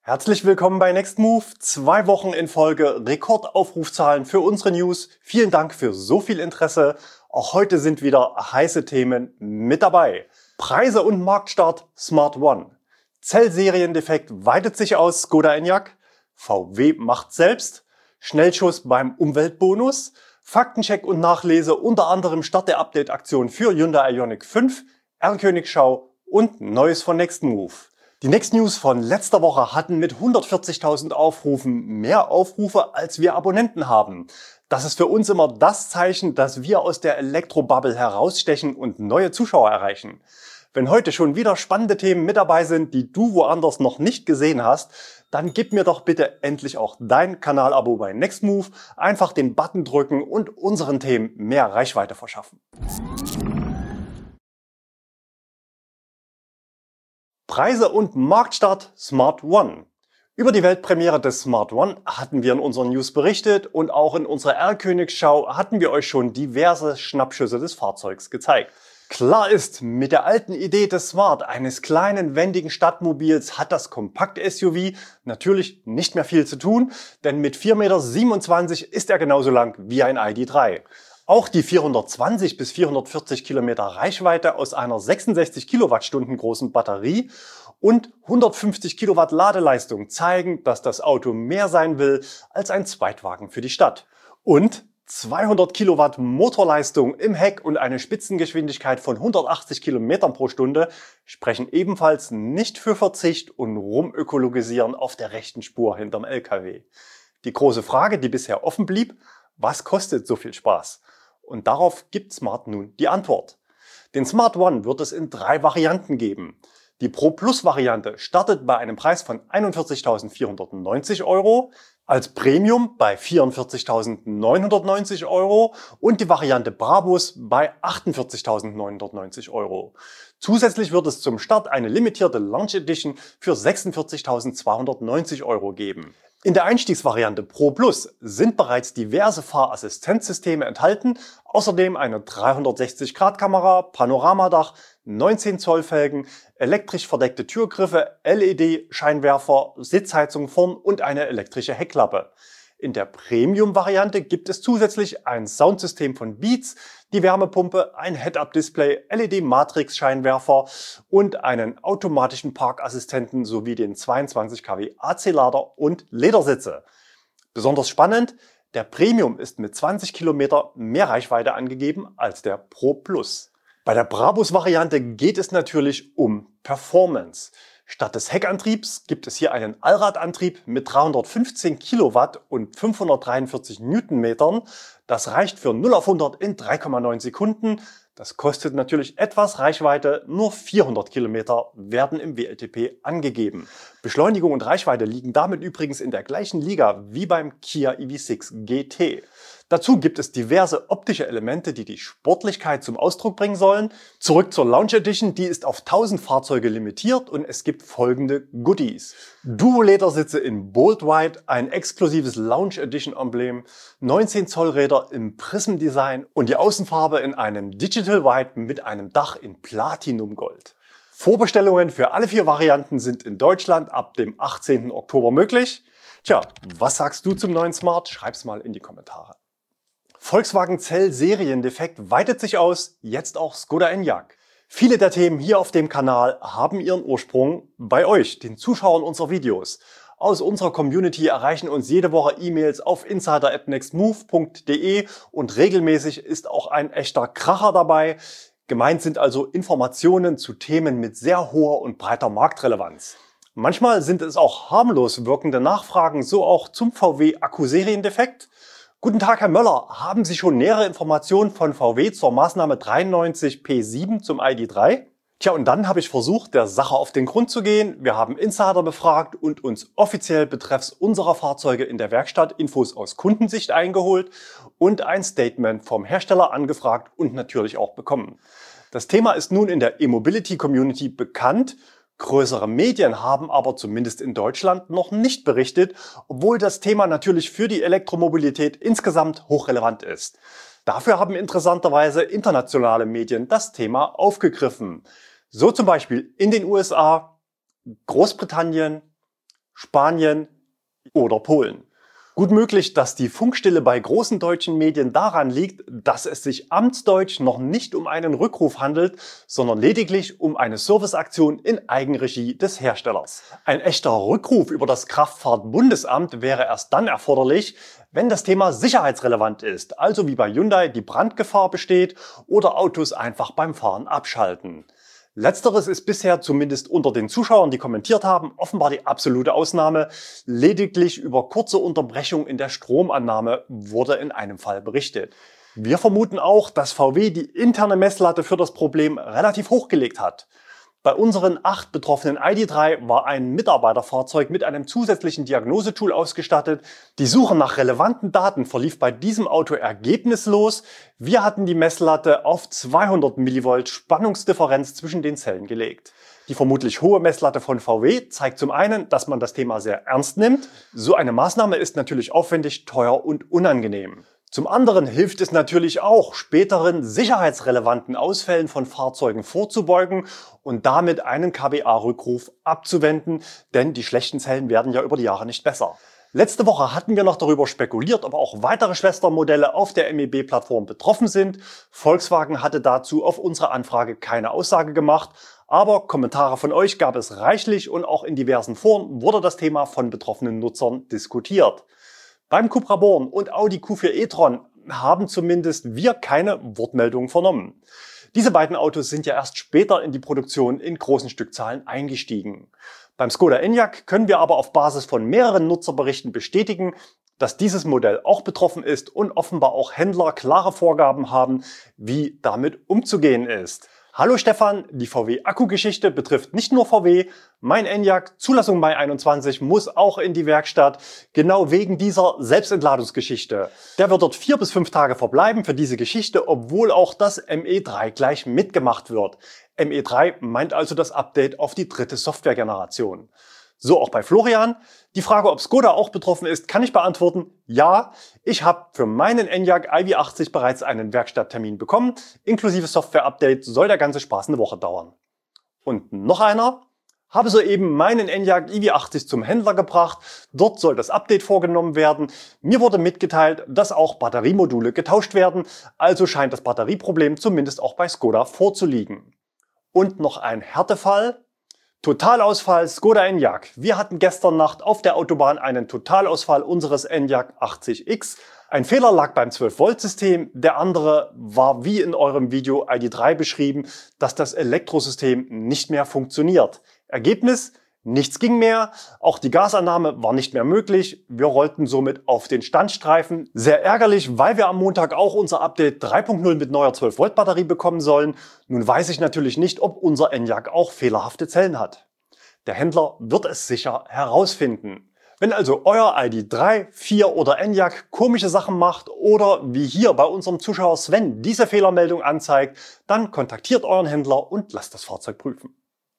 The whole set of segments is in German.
Herzlich willkommen bei Next Move. 2 Wochen in Folge Rekordaufrufzahlen für unsere News. Vielen Dank für so viel Interesse. Auch heute sind wieder heiße Themen mit dabei. Preise und Marktstart Smart One. Zellseriendefekt weitet sich aus Skoda Enyaq. VW macht selbst. Schnellschuss beim Umweltbonus. Faktencheck und Nachlese, unter anderem Start der Update-Aktion für Hyundai Ioniq 5, R-Königschau und Neues von Next Move. Die Next News von letzter Woche hatten mit 140.000 Aufrufen mehr Aufrufe, als wir Abonnenten haben. Das ist für uns immer das Zeichen, dass wir aus der Elektrobubble herausstechen und neue Zuschauer erreichen. Wenn heute schon wieder spannende Themen mit dabei sind, die du woanders noch nicht gesehen hast, dann gib mir doch bitte endlich auch dein Kanalabo bei Next Move, einfach den Button drücken und unseren Themen mehr Reichweite verschaffen. Preise und Marktstart Smart One. Über die Weltpremiere des Smart One hatten wir in unseren News berichtet und auch in unserer R-Königschau hatten wir euch schon diverse Schnappschüsse des Fahrzeugs gezeigt. Klar ist, mit der alten Idee des Smart, eines kleinen, wendigen Stadtmobils, hat das Kompakt-SUV natürlich nicht mehr viel zu tun, denn mit 4,27 Meter ist er genauso lang wie ein ID.3. Auch die 420 bis 440 Kilometer Reichweite aus einer 66 Kilowattstunden großen Batterie und 150 Kilowatt Ladeleistung zeigen, dass das Auto mehr sein will als ein Zweitwagen für die Stadt. Und 200 Kilowatt Motorleistung im Heck und eine Spitzengeschwindigkeit von 180 Kilometern pro Stunde sprechen ebenfalls nicht für Verzicht und Rumökologisieren auf der rechten Spur hinterm LKW. Die große Frage, die bisher offen blieb: Was kostet so viel Spaß? Und darauf gibt Smart nun die Antwort. Den Smart One wird es in 3 Varianten geben. Die Pro Plus Variante startet bei einem Preis von 41.490 Euro, als Premium bei 44.990 Euro und die Variante Brabus bei 48.990 Euro. Zusätzlich wird es zum Start eine limitierte Launch Edition für 46.290 Euro geben. In der Einstiegsvariante Pro Plus sind bereits diverse Fahrassistenzsysteme enthalten, außerdem eine 360-Grad-Kamera, Panoramadach, 19 Zoll Felgen, elektrisch verdeckte Türgriffe, LED-Scheinwerfer, Sitzheizung vorn und eine elektrische Heckklappe. In der Premium-Variante gibt es zusätzlich ein Soundsystem von Beats, die Wärmepumpe, ein Head-Up-Display, LED-Matrix-Scheinwerfer und einen automatischen Parkassistenten sowie den 22 kW AC-Lader und Ledersitze. Besonders spannend: Der Premium ist mit 20 Kilometer mehr Reichweite angegeben als der Pro Plus. Bei der Brabus-Variante geht es natürlich um Performance. Statt des Heckantriebs gibt es hier einen Allradantrieb mit 315 Kilowatt und 543 Newtonmetern. Das reicht für 0 auf 100 in 3,9 Sekunden. Das kostet natürlich etwas Reichweite, nur 400 Kilometer werden im WLTP angegeben. Beschleunigung und Reichweite liegen damit übrigens in der gleichen Liga wie beim Kia EV6 GT. Dazu gibt es diverse optische Elemente, die die Sportlichkeit zum Ausdruck bringen sollen. Zurück zur Launch Edition, die ist auf 1000 Fahrzeuge limitiert und es gibt folgende Goodies: Duo-Ledersitze in Bold White, ein exklusives Launch Edition Emblem, 19 Zoll Räder im Prism Design und die Außenfarbe in einem Digital White mit einem Dach in Platinum Gold. Vorbestellungen für alle 4 Varianten sind in Deutschland ab dem 18. Oktober möglich. Tja, was sagst du zum neuen Smart? Schreib's mal in die Kommentare. Volkswagen Zellseriendefekt weitet sich aus, jetzt auch Skoda Enyaq. Viele der Themen hier auf dem Kanal haben ihren Ursprung bei euch, den Zuschauern unserer Videos. Aus unserer Community erreichen uns jede Woche E-Mails auf insider@nextmove.de und regelmäßig ist auch ein echter Kracher dabei. Gemeint sind also Informationen zu Themen mit sehr hoher und breiter Marktrelevanz. Manchmal sind es auch harmlos wirkende Nachfragen, so auch zum VW Akkuseriendefekt. Guten Tag, Herr Möller. Haben Sie schon nähere Informationen von VW zur Maßnahme 93P7 zum ID.3? Tja, und dann habe ich versucht, der Sache auf den Grund zu gehen. Wir haben Insider befragt und uns offiziell betreffs unserer Fahrzeuge in der Werkstatt Infos aus Kundensicht eingeholt und ein Statement vom Hersteller angefragt und natürlich auch bekommen. Das Thema ist nun in der E-Mobility-Community bekannt. Größere Medien haben aber zumindest in Deutschland noch nicht berichtet, obwohl das Thema natürlich für die Elektromobilität insgesamt hochrelevant ist. Dafür haben interessanterweise internationale Medien das Thema aufgegriffen. So zum Beispiel in den USA, Großbritannien, Spanien oder Polen. Gut möglich, dass die Funkstille bei großen deutschen Medien daran liegt, dass es sich amtsdeutsch noch nicht um einen Rückruf handelt, sondern lediglich um eine Serviceaktion in Eigenregie des Herstellers. Ein echter Rückruf über das Kraftfahrtbundesamt wäre erst dann erforderlich, wenn das Thema sicherheitsrelevant ist, also wie bei Hyundai die Brandgefahr besteht oder Autos einfach beim Fahren abschalten. Letzteres ist bisher zumindest unter den Zuschauern, die kommentiert haben, offenbar die absolute Ausnahme. Lediglich über kurze Unterbrechung in der Stromannahme wurde in einem Fall berichtet. Wir vermuten auch, dass VW die interne Messlatte für das Problem relativ hochgelegt hat. Bei unseren 8 betroffenen ID.3 war ein Mitarbeiterfahrzeug mit einem zusätzlichen Diagnosetool ausgestattet. Die Suche nach relevanten Daten verlief bei diesem Auto ergebnislos. Wir hatten die Messlatte auf 200 mV Spannungsdifferenz zwischen den Zellen gelegt. Die vermutlich hohe Messlatte von VW zeigt zum einen, dass man das Thema sehr ernst nimmt. So eine Maßnahme ist natürlich aufwendig, teuer und unangenehm. Zum anderen hilft es natürlich auch, späteren sicherheitsrelevanten Ausfällen von Fahrzeugen vorzubeugen und damit einen KBA-Rückruf abzuwenden, denn die schlechten Zellen werden ja über die Jahre nicht besser. Letzte Woche hatten wir noch darüber spekuliert, ob auch weitere Schwestermodelle auf der MEB-Plattform betroffen sind. Volkswagen hatte dazu auf unsere Anfrage keine Aussage gemacht, aber Kommentare von euch gab es reichlich und auch in diversen Foren wurde das Thema von betroffenen Nutzern diskutiert. Beim Cupra Born und Audi Q4 e-tron haben zumindest wir keine Wortmeldungen vernommen. Diese beiden Autos sind ja erst später in die Produktion in großen Stückzahlen eingestiegen. Beim Skoda Enyaq können wir aber auf Basis von mehreren Nutzerberichten bestätigen, dass dieses Modell auch betroffen ist und offenbar auch Händler klare Vorgaben haben, wie damit umzugehen ist. Hallo Stefan, die VW-Akku-Geschichte betrifft nicht nur VW. Mein Enyaq, Zulassung Mai 21, muss auch in die Werkstatt, genau wegen dieser Selbstentladungsgeschichte. Der wird dort 4 bis 5 Tage verbleiben für diese Geschichte, obwohl auch das ME3 gleich mitgemacht wird. ME3 meint also das Update auf die 3. Softwaregeneration. So auch bei Florian. Die Frage, ob Skoda auch betroffen ist, kann ich beantworten. Ja, ich habe für meinen Enyaq iV80 bereits einen Werkstatttermin bekommen. Inklusive Software-Update soll der ganze Spaß eine Woche dauern. Und noch einer. Habe soeben meinen Enyaq iV80 zum Händler gebracht. Dort soll das Update vorgenommen werden. Mir wurde mitgeteilt, dass auch Batteriemodule getauscht werden. Also scheint das Batterieproblem zumindest auch bei Skoda vorzuliegen. Und noch ein Härtefall. Totalausfall Skoda Enyaq. Wir hatten gestern Nacht auf der Autobahn einen Totalausfall unseres Enyaq 80X. Ein Fehler lag beim 12-Volt-System, der andere war wie in eurem Video ID.3 beschrieben, dass das Elektrosystem nicht mehr funktioniert. Ergebnis? Nichts ging mehr, auch die Gasannahme war nicht mehr möglich, wir rollten somit auf den Standstreifen. Sehr ärgerlich, weil wir am Montag auch unser Update 3.0 mit neuer 12-Volt Batterie bekommen sollen. Nun weiß ich natürlich nicht, ob unser Enyaq auch fehlerhafte Zellen hat. Der Händler wird es sicher herausfinden. Wenn also euer ID.3, 4 oder Enyaq komische Sachen macht oder wie hier bei unserem Zuschauer Sven diese Fehlermeldung anzeigt, dann kontaktiert euren Händler und lasst das Fahrzeug prüfen.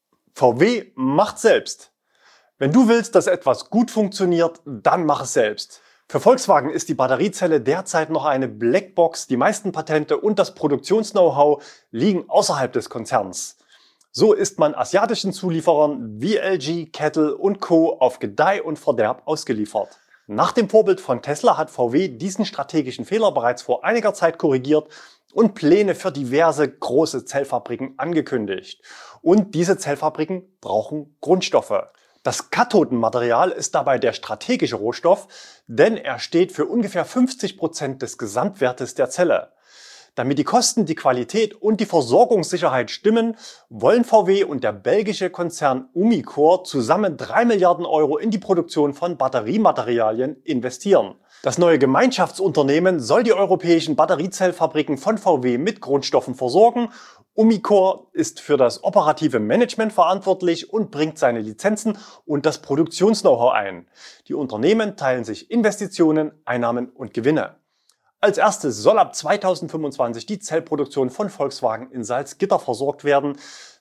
VW macht selbst. Wenn du willst, dass etwas gut funktioniert, dann mach es selbst. Für Volkswagen ist die Batteriezelle derzeit noch eine Blackbox. Die meisten Patente und das Produktions-Know-how liegen außerhalb des Konzerns. So ist man asiatischen Zulieferern wie LG, Kettle und Co. auf Gedeih und Verderb ausgeliefert. Nach dem Vorbild von Tesla hat VW diesen strategischen Fehler bereits vor einiger Zeit korrigiert und Pläne für diverse große Zellfabriken angekündigt. Und diese Zellfabriken brauchen Grundstoffe. Das Kathodenmaterial ist dabei der strategische Rohstoff, denn er steht für ungefähr 50% des Gesamtwertes der Zelle. Damit die Kosten, die Qualität und die Versorgungssicherheit stimmen, wollen VW und der belgische Konzern Umicore zusammen 3 Milliarden Euro in die Produktion von Batteriematerialien investieren. Das neue Gemeinschaftsunternehmen soll die europäischen Batteriezellfabriken von VW mit Grundstoffen versorgen. Umicore ist für das operative Management verantwortlich und bringt seine Lizenzen und das Produktions-Know-how ein. Die Unternehmen teilen sich Investitionen, Einnahmen und Gewinne. Als erstes soll ab 2025 die Zellproduktion von Volkswagen in Salzgitter versorgt werden.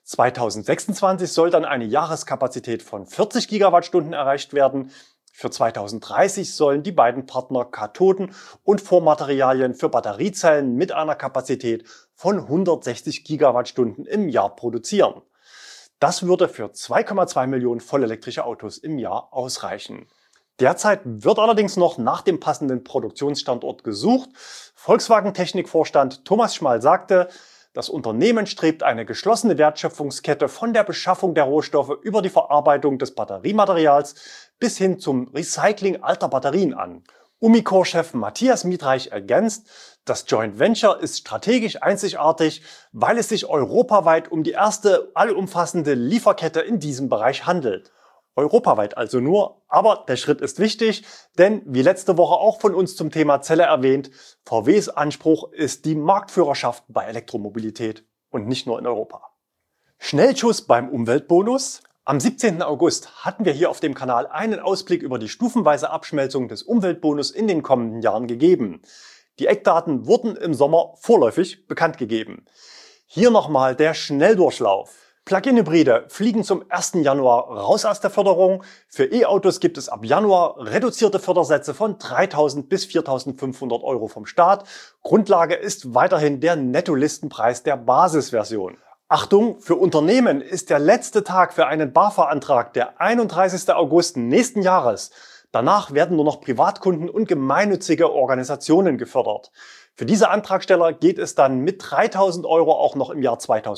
2026 soll dann eine Jahreskapazität von 40 Gigawattstunden erreicht werden. Für 2030 sollen die beiden Partner Kathoden und Vormaterialien für Batteriezellen mit einer Kapazität von 160 Gigawattstunden im Jahr produzieren. Das würde für 2,2 Millionen vollelektrische Autos im Jahr ausreichen. Derzeit wird allerdings noch nach dem passenden Produktionsstandort gesucht. Volkswagen-Technikvorstand Thomas Schmal sagte, das Unternehmen strebt eine geschlossene Wertschöpfungskette von der Beschaffung der Rohstoffe über die Verarbeitung des Batteriematerials bis hin zum Recycling alter Batterien an. Umicore-Chef Matthias Miedreich ergänzt, das Joint Venture ist strategisch einzigartig, weil es sich europaweit um die erste allumfassende Lieferkette in diesem Bereich handelt. Europaweit also nur, aber der Schritt ist wichtig, denn wie letzte Woche auch von uns zum Thema Zelle erwähnt, VWs Anspruch ist die Marktführerschaft bei Elektromobilität und nicht nur in Europa. Schnellschuss beim Umweltbonus. Am 17. August hatten wir hier auf dem Kanal einen Ausblick über die stufenweise Abschmelzung des Umweltbonus in den kommenden Jahren gegeben. Die Eckdaten wurden im Sommer vorläufig bekannt gegeben. Hier nochmal der Schnelldurchlauf. Plug-in-Hybride fliegen zum 1. Januar raus aus der Förderung. Für E-Autos gibt es ab Januar reduzierte Fördersätze von 3.000 bis 4.500 Euro vom Staat. Grundlage ist weiterhin der Nettolistenpreis der Basisversion. Achtung, für Unternehmen ist der letzte Tag für einen BAFA-Antrag der 31. August nächsten Jahres. Danach werden nur noch Privatkunden und gemeinnützige Organisationen gefördert. Für diese Antragsteller geht es dann mit 3.000 Euro auch noch im Jahr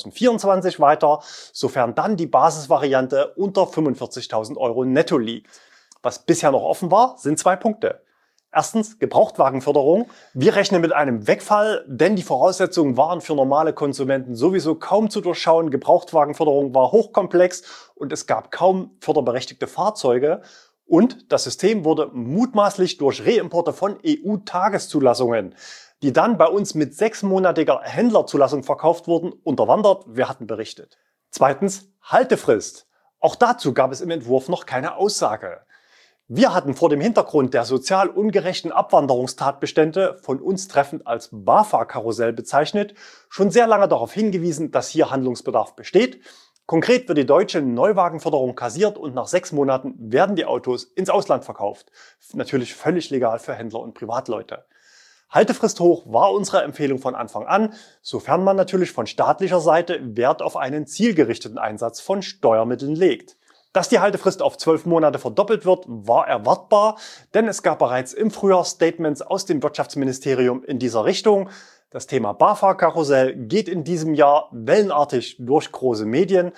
2024 weiter, sofern dann die Basisvariante unter 45.000 Euro netto liegt. Was bisher noch offen war, sind 2 Punkte. Erstens Gebrauchtwagenförderung. Wir rechnen mit einem Wegfall, denn die Voraussetzungen waren für normale Konsumenten sowieso kaum zu durchschauen. Gebrauchtwagenförderung war hochkomplex und es gab kaum förderberechtigte Fahrzeuge. Und das System wurde mutmaßlich durch Reimporte von EU-Tageszulassungen, die dann bei uns mit 6-monatiger Händlerzulassung verkauft wurden, unterwandert. Wir hatten berichtet. Zweitens Haltefrist. Auch dazu gab es im Entwurf noch keine Aussage. Wir hatten vor dem Hintergrund der sozial ungerechten Abwanderungstatbestände, von uns treffend als BAFA-Karussell bezeichnet, schon sehr lange darauf hingewiesen, dass hier Handlungsbedarf besteht. Konkret wird die deutsche Neuwagenförderung kassiert und nach 6 Monaten werden die Autos ins Ausland verkauft. Natürlich völlig legal für Händler und Privatleute. Haltefrist hoch war unsere Empfehlung von Anfang an, sofern man natürlich von staatlicher Seite Wert auf einen zielgerichteten Einsatz von Steuermitteln legt. Dass die Haltefrist auf 12 Monate verdoppelt wird, war erwartbar, denn es gab bereits im Frühjahr Statements aus dem Wirtschaftsministerium in dieser Richtung. Das Thema BAFA-Karussell geht in diesem Jahr wellenartig durch große Medien,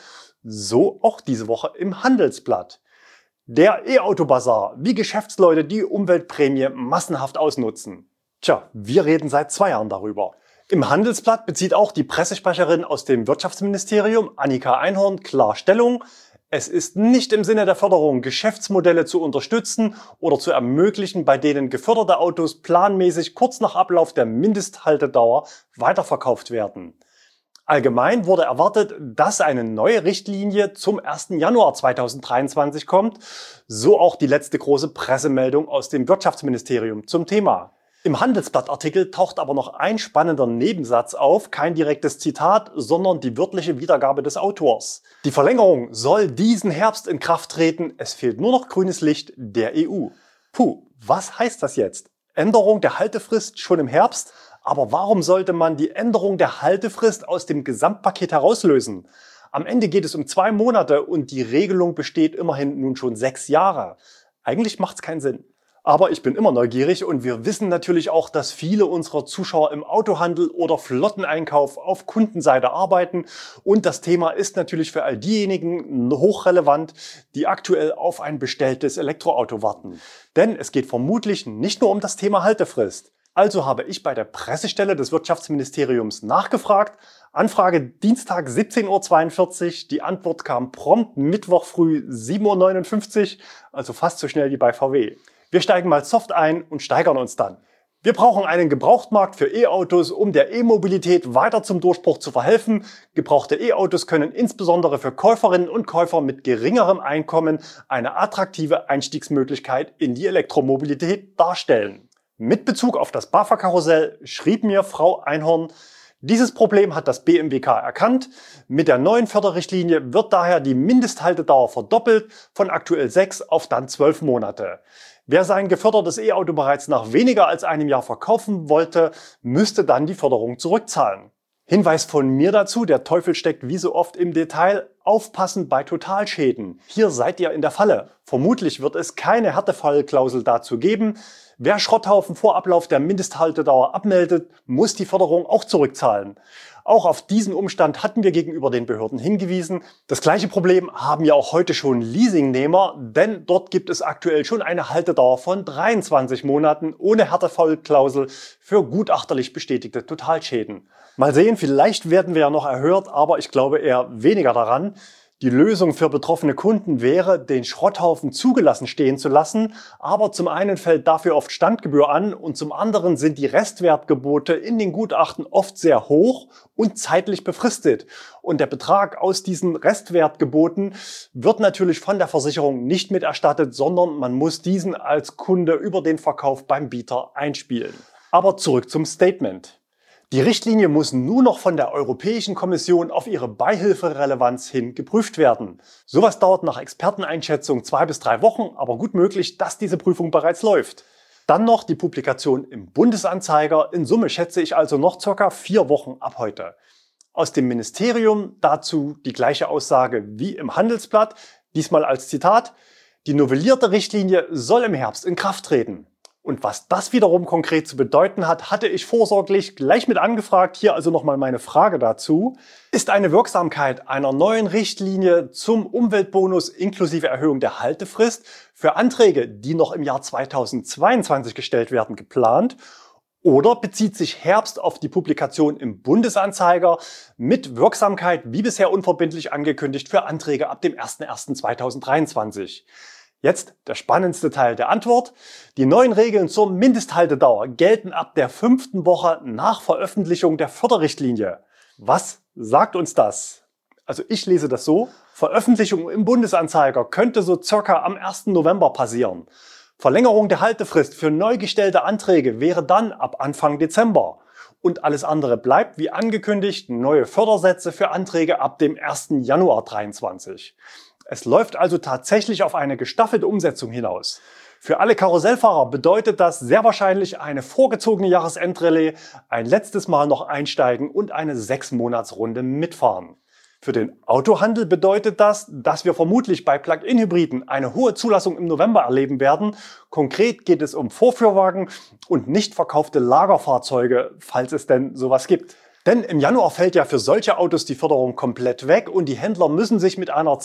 so auch diese Woche im Handelsblatt. Der E-Auto-Bazar, wie Geschäftsleute die Umweltprämie massenhaft ausnutzen. Tja, wir reden seit 2 Jahren darüber. Im Handelsblatt bezieht auch die Pressesprecherin aus dem Wirtschaftsministerium, Annika Einhorn, klar Stellung. Es ist nicht im Sinne der Förderung, Geschäftsmodelle zu unterstützen oder zu ermöglichen, bei denen geförderte Autos planmäßig kurz nach Ablauf der Mindesthaltedauer weiterverkauft werden. Allgemein wurde erwartet, dass eine neue Richtlinie zum 1. Januar 2023 kommt, so auch die letzte große Pressemeldung aus dem Wirtschaftsministerium zum Thema. Im Handelsblattartikel taucht aber noch ein spannender Nebensatz auf, kein direktes Zitat, sondern die wörtliche Wiedergabe des Autors. Die Verlängerung soll diesen Herbst in Kraft treten, es fehlt nur noch grünes Licht der EU. Puh, was heißt das jetzt? Änderung der Haltefrist schon im Herbst? Aber warum sollte man die Änderung der Haltefrist aus dem Gesamtpaket herauslösen? Am Ende geht es um 2 Monate und die Regelung besteht immerhin nun schon 6 Jahre. Eigentlich macht es keinen Sinn. Aber ich bin immer neugierig und wir wissen natürlich auch, dass viele unserer Zuschauer im Autohandel oder Flotteneinkauf auf Kundenseite arbeiten. Und das Thema ist natürlich für all diejenigen hochrelevant, die aktuell auf ein bestelltes Elektroauto warten. Denn es geht vermutlich nicht nur um das Thema Haltefrist. Also habe ich bei der Pressestelle des Wirtschaftsministeriums nachgefragt. Anfrage Dienstag 17:42 Uhr. Die Antwort kam prompt Mittwoch früh 7:59 Uhr, also fast so schnell wie bei VW. Wir steigen mal soft ein und steigern uns dann. Wir brauchen einen Gebrauchtmarkt für E-Autos, um der E-Mobilität weiter zum Durchbruch zu verhelfen. Gebrauchte E-Autos können insbesondere für Käuferinnen und Käufer mit geringerem Einkommen eine attraktive Einstiegsmöglichkeit in die Elektromobilität darstellen. Mit Bezug auf das BAFA-Karussell schrieb mir Frau Einhorn: Dieses Problem hat das BMWK erkannt. Mit der neuen Förderrichtlinie wird daher die Mindesthaltedauer verdoppelt, von aktuell 6 auf dann 12 Monate. Wer sein gefördertes E-Auto bereits nach weniger als einem Jahr verkaufen wollte, müsste dann die Förderung zurückzahlen. Hinweis von mir dazu, der Teufel steckt wie so oft im Detail. Aufpassen bei Totalschäden. Hier seid ihr in der Falle. Vermutlich wird es keine Härtefallklausel dazu geben. Wer Schrotthaufen vor Ablauf der Mindesthaltedauer abmeldet, muss die Förderung auch zurückzahlen. Auch auf diesen Umstand hatten wir gegenüber den Behörden hingewiesen. Das gleiche Problem haben ja auch heute schon Leasingnehmer, denn dort gibt es aktuell schon eine Haltedauer von 23 Monaten ohne Härtefallklausel für gutachterlich bestätigte Totalschäden. Mal sehen, vielleicht werden wir ja noch erhört, aber ich glaube eher weniger daran. Die Lösung für betroffene Kunden wäre, den Schrotthaufen zugelassen stehen zu lassen, aber zum einen fällt dafür oft Standgebühr an und zum anderen sind die Restwertgebote in den Gutachten oft sehr hoch und zeitlich befristet. Und der Betrag aus diesen Restwertgeboten wird natürlich von der Versicherung nicht mit erstattet, sondern man muss diesen als Kunde über den Verkauf beim Bieter einspielen. Aber zurück zum Statement. Die Richtlinie muss nur noch von der Europäischen Kommission auf ihre Beihilferelevanz hin geprüft werden. Sowas dauert nach Experteneinschätzung 2 bis 3 Wochen, aber gut möglich, dass diese Prüfung bereits läuft. Dann noch die Publikation im Bundesanzeiger. In Summe schätze ich also noch ca. 4 Wochen ab heute. Aus dem Ministerium dazu die gleiche Aussage wie im Handelsblatt, diesmal als Zitat: Die novellierte Richtlinie soll im Herbst in Kraft treten. Und was das wiederum konkret zu bedeuten hat, hatte ich vorsorglich gleich mit angefragt. Hier also nochmal meine Frage dazu. Ist eine Wirksamkeit einer neuen Richtlinie zum Umweltbonus inklusive Erhöhung der Haltefrist für Anträge, die noch im Jahr 2022 gestellt werden, geplant? Oder bezieht sich Herbst auf die Publikation im Bundesanzeiger mit Wirksamkeit wie bisher unverbindlich angekündigt für Anträge ab dem 01.01.2023? Jetzt der spannendste Teil der Antwort. Die neuen Regeln zur Mindesthaltedauer gelten ab der 5. Woche nach Veröffentlichung der Förderrichtlinie. Was sagt uns das? Also ich lese das so: Veröffentlichung im Bundesanzeiger könnte so circa am 1. November passieren. Verlängerung der Haltefrist für neu gestellte Anträge wäre dann ab Anfang Dezember. Und alles andere bleibt wie angekündigt, neue Fördersätze für Anträge ab dem 1. Januar 2023. Es läuft also tatsächlich auf eine gestaffelte Umsetzung hinaus. Für alle Karussellfahrer bedeutet das sehr wahrscheinlich eine vorgezogene Jahresendrallye, ein letztes Mal noch einsteigen und eine 6-Monats-Runde mitfahren. Für den Autohandel bedeutet das, dass wir vermutlich bei Plug-in-Hybriden eine hohe Zulassung im November erleben werden. Konkret geht es um Vorführwagen und nicht verkaufte Lagerfahrzeuge, falls es denn sowas gibt. Denn im Januar fällt ja für solche Autos die Förderung komplett weg und die Händler müssen sich mit einer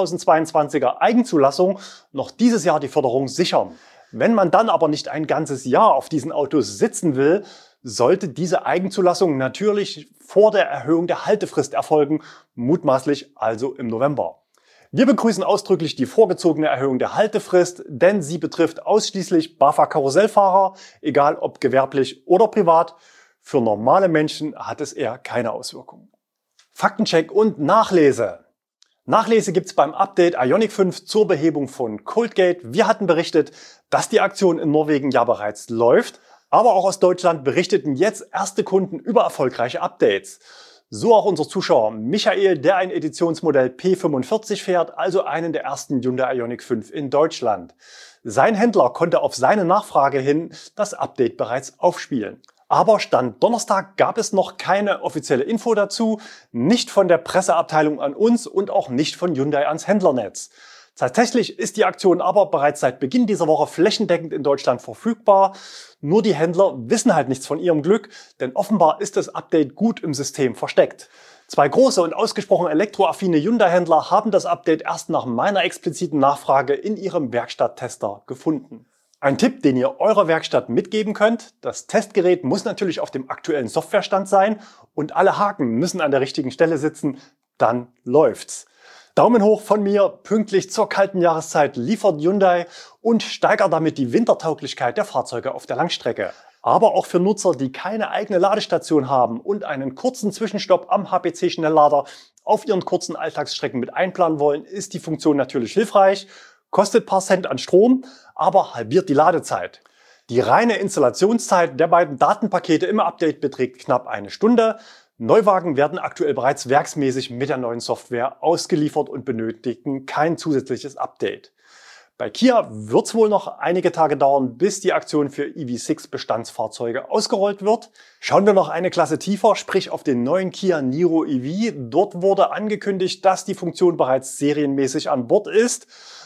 2022er Eigenzulassung noch dieses Jahr die Förderung sichern. Wenn man dann aber nicht ein ganzes Jahr auf diesen Autos sitzen will, sollte diese Eigenzulassung natürlich vor der Erhöhung der Haltefrist erfolgen, mutmaßlich also im November. Wir begrüßen ausdrücklich die vorgezogene Erhöhung der Haltefrist, denn sie betrifft ausschließlich BAFA-Karussellfahrer, egal ob gewerblich oder privat. Für normale Menschen hat es eher keine Auswirkungen. Faktencheck und Nachlese. Nachlese gibt's beim Update Ioniq 5 zur Behebung von Coldgate. Wir hatten berichtet, dass die Aktion in Norwegen ja bereits läuft, aber auch aus Deutschland berichteten jetzt erste Kunden über erfolgreiche Updates. So auch unser Zuschauer Michael, der ein Editionsmodell P45 fährt, also einen der ersten Hyundai Ioniq 5 in Deutschland. Sein Händler konnte auf seine Nachfrage hin das Update bereits aufspielen. Aber Stand Donnerstag gab es noch keine offizielle Info dazu, nicht von der Presseabteilung an uns und auch nicht von Hyundai ans Händlernetz. Tatsächlich ist die Aktion aber bereits seit Beginn dieser Woche flächendeckend in Deutschland verfügbar. Nur die Händler wissen halt nichts von ihrem Glück, denn offenbar ist das Update gut im System versteckt. 2 große und ausgesprochen elektroaffine Hyundai-Händler haben das Update erst nach meiner expliziten Nachfrage in ihrem Werkstatttester gefunden. Ein Tipp, den ihr eurer Werkstatt mitgeben könnt: Das Testgerät muss natürlich auf dem aktuellen Softwarestand sein und alle Haken müssen an der richtigen Stelle sitzen, dann läuft's. Daumen hoch von mir, pünktlich zur kalten Jahreszeit liefert Hyundai und steigert damit die Wintertauglichkeit der Fahrzeuge auf der Langstrecke. Aber auch für Nutzer, die keine eigene Ladestation haben und einen kurzen Zwischenstopp am HPC-Schnelllader auf ihren kurzen Alltagsstrecken mit einplanen wollen, ist die Funktion natürlich hilfreich. Kostet ein paar Cent an Strom, aber halbiert die Ladezeit. Die reine Installationszeit der beiden Datenpakete im Update beträgt knapp 1 Stunde. Neuwagen werden aktuell bereits werksmäßig mit der neuen Software ausgeliefert und benötigen kein zusätzliches Update. Bei Kia wird es wohl noch einige Tage dauern, bis die Aktion für EV6-Bestandsfahrzeuge ausgerollt wird. Schauen wir noch eine Klasse tiefer, sprich auf den neuen Kia Niro EV. Dort wurde angekündigt, dass die Funktion bereits serienmäßig an Bord ist.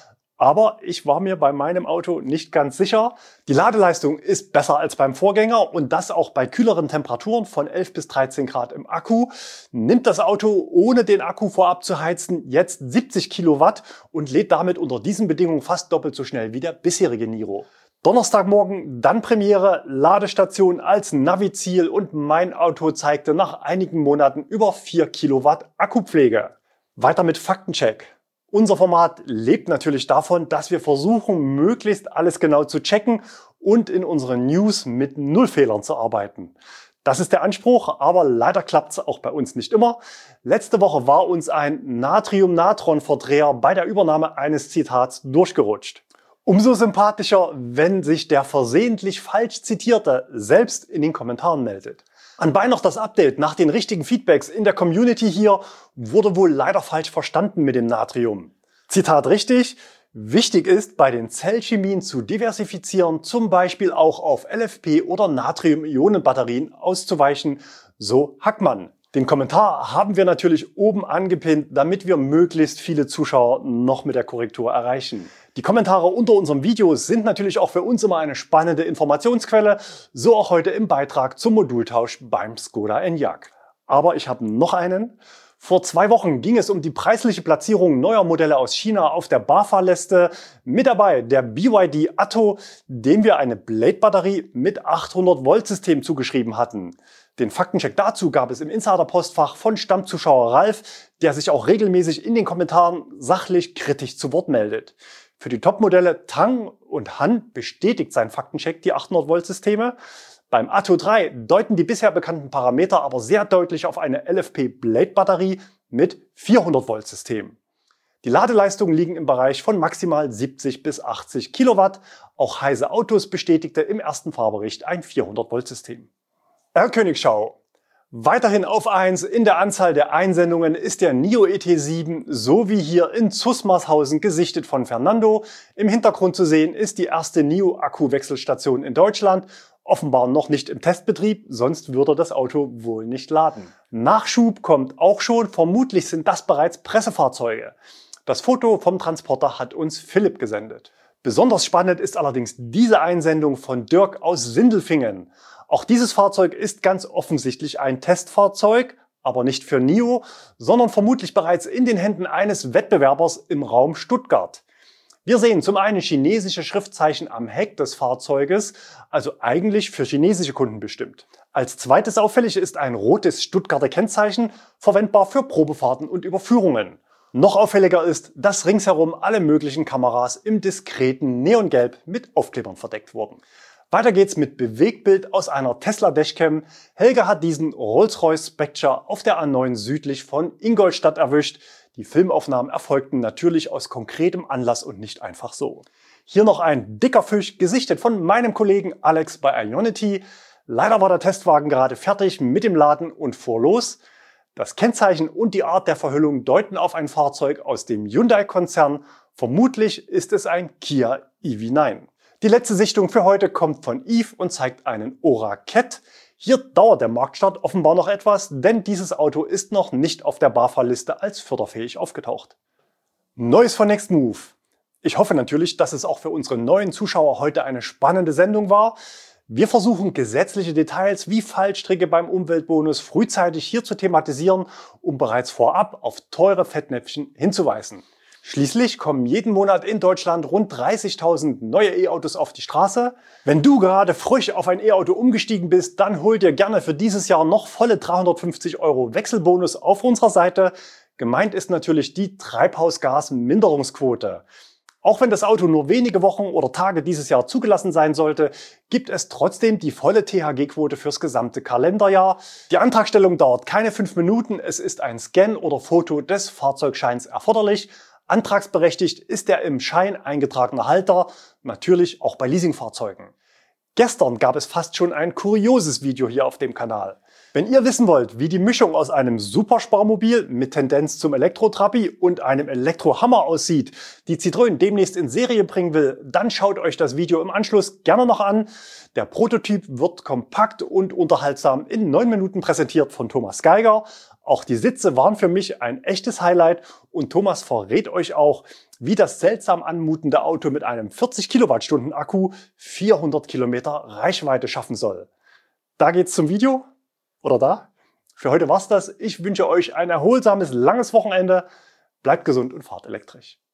Aber ich war mir bei meinem Auto nicht ganz sicher. Die Ladeleistung ist besser als beim Vorgänger und das auch bei kühleren Temperaturen von 11 bis 13 Grad im Akku. Nimmt das Auto, ohne den Akku vorab zu heizen, jetzt 70 Kilowatt und lädt damit unter diesen Bedingungen fast doppelt so schnell wie der bisherige Niro. Donnerstagmorgen dann Premiere, Ladestation als Navi-Ziel und mein Auto zeigte nach einigen Monaten über 4 Kilowatt Akkupflege. Weiter mit Faktencheck. Unser Format lebt natürlich davon, dass wir versuchen, möglichst alles genau zu checken und in unseren News mit Nullfehlern zu arbeiten. Das ist der Anspruch, aber leider klappt es auch bei uns nicht immer. Letzte Woche war uns ein Natrium-Natron-Verdreher bei der Übernahme eines Zitats durchgerutscht. Umso sympathischer, wenn sich der versehentlich falsch Zitierte selbst in den Kommentaren meldet. Anbei noch das Update nach den richtigen Feedbacks in der Community hier wurde wohl leider falsch verstanden mit dem Natrium. Zitat richtig: Wichtig ist, bei den Zellchemien zu diversifizieren, zum Beispiel auch auf LFP oder Natrium-Ionen-Batterien auszuweichen, so Hackmann. Den Kommentar haben wir natürlich oben angepinnt, damit wir möglichst viele Zuschauer noch mit der Korrektur erreichen. Die Kommentare unter unserem Video sind natürlich auch für uns immer eine spannende Informationsquelle, so auch heute im Beitrag zum Modultausch beim Škoda Enyaq. Aber ich habe noch einen. Vor 2 Wochen ging es um die preisliche Platzierung neuer Modelle aus China auf der BAFA-Liste. Mit dabei der BYD Atto, dem wir eine Blade-Batterie mit 800-Volt-System zugeschrieben hatten. Den Faktencheck dazu gab es im Insider-Postfach von Stammzuschauer Ralf, der sich auch regelmäßig in den Kommentaren sachlich kritisch zu Wort meldet. Für die Topmodelle Tang und Han bestätigt sein Faktencheck die 800-Volt-Systeme. Beim Atto 3 deuten die bisher bekannten Parameter aber sehr deutlich auf eine LFP-Blade-Batterie mit 400-Volt-System. Die Ladeleistungen liegen im Bereich von maximal 70 bis 80 Kilowatt. Auch Heise Autos bestätigte im ersten Fahrbericht ein 400-Volt-System. R-Königschau. Weiterhin auf 1 in der Anzahl der Einsendungen ist der NIO ET7, so wie hier in Zusmarshausen gesichtet von Fernando. Im Hintergrund zu sehen ist die erste NIO-Akkuwechselstation in Deutschland. Offenbar noch nicht im Testbetrieb, sonst würde das Auto wohl nicht laden. Nachschub kommt auch schon, vermutlich sind das bereits Pressefahrzeuge. Das Foto vom Transporter hat uns Philipp gesendet. Besonders spannend ist allerdings diese Einsendung von Dirk aus Sindelfingen. Auch dieses Fahrzeug ist ganz offensichtlich ein Testfahrzeug, aber nicht für NIO, sondern vermutlich bereits in den Händen eines Wettbewerbers im Raum Stuttgart. Wir sehen zum einen chinesische Schriftzeichen am Heck des Fahrzeuges, also eigentlich für chinesische Kunden bestimmt. Als zweites auffällig ist ein rotes Stuttgarter Kennzeichen, verwendbar für Probefahrten und Überführungen. Noch auffälliger ist, dass ringsherum alle möglichen Kameras im diskreten Neongelb mit Aufklebern verdeckt wurden. Weiter geht's mit Bewegtbild aus einer Tesla Dashcam. Helge hat diesen Rolls-Royce Spectre auf der A9 südlich von Ingolstadt erwischt. Die Filmaufnahmen erfolgten natürlich aus konkretem Anlass und nicht einfach so. Hier noch ein dicker Fisch, gesichtet von meinem Kollegen Alex bei Ionity. Leider war der Testwagen gerade fertig mit dem Laden und fuhr los. Das Kennzeichen und die Art der Verhüllung deuten auf ein Fahrzeug aus dem Hyundai-Konzern. Vermutlich ist es ein Kia EV9. Die letzte Sichtung für heute kommt von Eve und zeigt einen Oraket. Hier dauert der Marktstart offenbar noch etwas, denn dieses Auto ist noch nicht auf der BAFA-Liste als förderfähig aufgetaucht. Neues von Next Move. Ich hoffe natürlich, dass es auch für unsere neuen Zuschauer heute eine spannende Sendung war. Wir versuchen gesetzliche Details wie Fallstricke beim Umweltbonus frühzeitig hier zu thematisieren, um bereits vorab auf teure Fettnäpfchen hinzuweisen. Schließlich kommen jeden Monat in Deutschland rund 30.000 neue E-Autos auf die Straße. Wenn du gerade frisch auf ein E-Auto umgestiegen bist, dann hol dir gerne für dieses Jahr noch volle 350 € Wechselbonus auf unserer Seite. Gemeint ist natürlich die Treibhausgasminderungsquote. Auch wenn das Auto nur wenige Wochen oder Tage dieses Jahr zugelassen sein sollte, gibt es trotzdem die volle THG-Quote fürs gesamte Kalenderjahr. Die Antragstellung dauert keine 5 Minuten. Es ist ein Scan oder Foto des Fahrzeugscheins erforderlich. Antragsberechtigt ist der im Schein eingetragene Halter, natürlich auch bei Leasingfahrzeugen. Gestern gab es fast schon ein kurioses Video hier auf dem Kanal. Wenn ihr wissen wollt, wie die Mischung aus einem Supersparmobil mit Tendenz zum Elektro-Trabi und einem Elektro-Hammer aussieht, die Citroën demnächst in Serie bringen will, dann schaut euch das Video im Anschluss gerne noch an. Der Prototyp wird kompakt und unterhaltsam in 9 Minuten präsentiert von Thomas Geiger. Auch die Sitze waren für mich ein echtes Highlight und Thomas verrät euch auch, wie das seltsam anmutende Auto mit einem 40 Kilowattstunden Akku 400 Kilometer Reichweite schaffen soll. Da geht's zum Video. Oder da? Für heute war's das. Ich wünsche euch ein erholsames, langes Wochenende. Bleibt gesund und fahrt elektrisch.